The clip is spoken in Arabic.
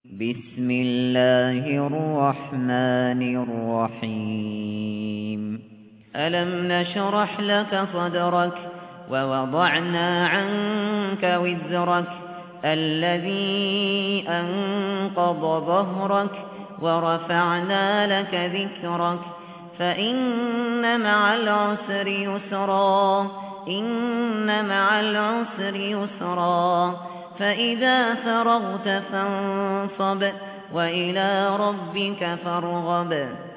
بسم الله الرحمن الرحيم ألم نشرح لك صدرك ووضعنا عنك وزرك الذي أنقض ظهرك ورفعنا لك ذكرك فإن مع العسر يسرا إن مع العسر يسرا فإذا فرغت فانصب وإلى ربك فارغب